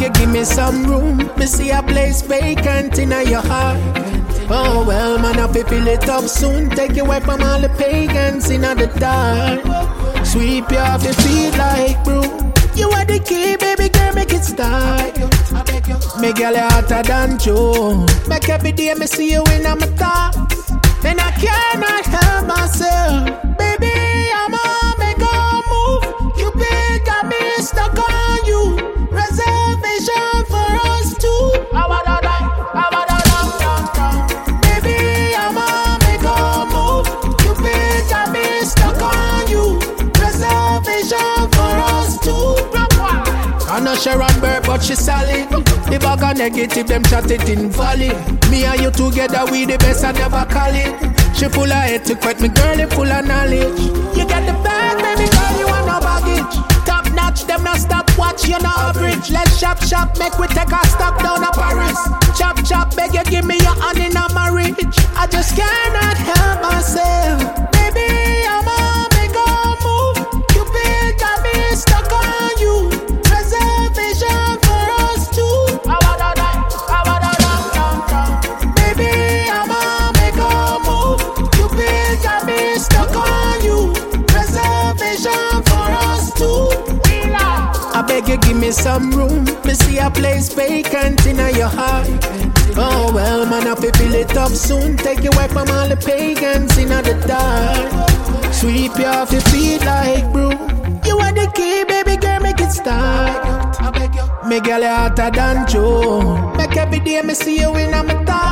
you give me some room. Me see a place vacant in your heart. Oh well, man, I fill it up soon. Take you away from all the pagans in the dark. Sweep you off your feet like broom. You are the key, baby girl, make it start. Make girl hotter than Joe. Make every day me see you in my thoughts. Then I cannot help myself. Baby, I'm on make a move. You big got me stuck on you. Reservation for us two. Baby, I'm on make a move. You big got me stuck on you. Reservation for us two. I know Sharon Burke, but she solid. The bag of negative, them chat it in valley. Me and you together, we the best, I never call it. She full of etiquette, me girl, you full of knowledge. You get the bag, baby girl, you want no baggage. Top notch, them not stop watch, you not average. Let's shop, make we take a stop down to Paris. Chop, beg you give me your hand in a marriage. I just cannot help myself. Baby, I'm on make a move. You big got me stuck on you. Reservation for us two. Baby, I'm on make a move. You big got me stuck on you. Reservation for us two. I beg you give me some room. Me see a place vacant in your heart. Oh well, man, I fill it up soon. Take you away from all the pagans in the dark. Sweep you off your feet like broom. You are the key, baby girl, make it start. Make girl hotter than Joe. Make every day me see you in my thoughts.